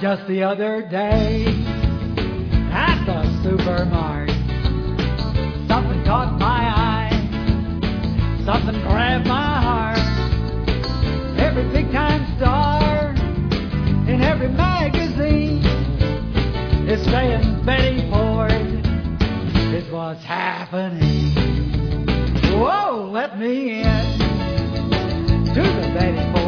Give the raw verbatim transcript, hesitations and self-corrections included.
Just the other day at the supermarket, something caught my eye, something grabbed my heart. Every big time star in every magazine is saying Betty Ford is what's happening. Whoa, let me in to the Betty Ford